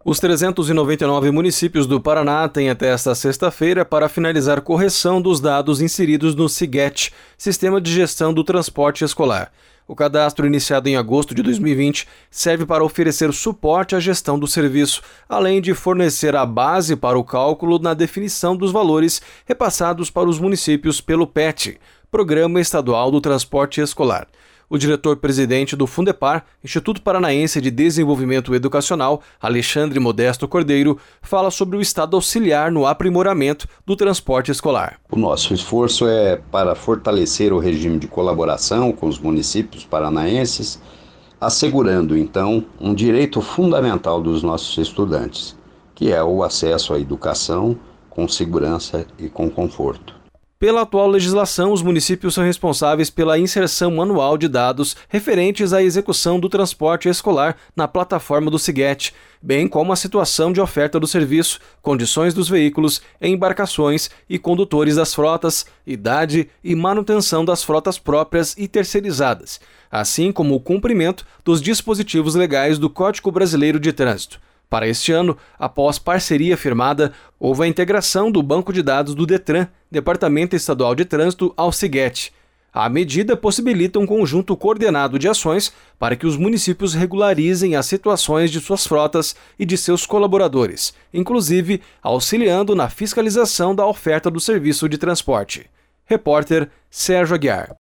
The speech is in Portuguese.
Os 399 municípios do Paraná têm até esta sexta-feira para finalizar correção dos dados inseridos no SIGET, Sistema de Gestão do Transporte Escolar. O cadastro, iniciado em agosto de 2020, serve para oferecer suporte à gestão do serviço, além de fornecer a base para o cálculo na definição dos valores repassados para os municípios pelo PET, Programa Estadual do Transporte Escolar. O diretor-presidente do Fundepar, Instituto Paranaense de Desenvolvimento Educacional, Alexandre Modesto Cordeiro, fala sobre o estado auxiliar no aprimoramento do transporte escolar. O nosso esforço é para fortalecer o regime de colaboração com os municípios paranaenses, assegurando, então, um direito fundamental dos nossos estudantes, que é o acesso à educação com segurança e com conforto. Pela atual legislação, os municípios são responsáveis pela inserção manual de dados referentes à execução do transporte escolar na plataforma do SIGET, bem como a situação de oferta do serviço, condições dos veículos, embarcações e condutores das frotas, idade e manutenção das frotas próprias e terceirizadas, assim como o cumprimento dos dispositivos legais do Código Brasileiro de Trânsito. Para este ano, após parceria firmada, houve a integração do banco de dados do DETRAN, Departamento Estadual de Trânsito, ao SIGET. A medida possibilita um conjunto coordenado de ações para que os municípios regularizem as situações de suas frotas e de seus colaboradores, inclusive auxiliando na fiscalização da oferta do serviço de transporte. Repórter Sérgio Aguiar.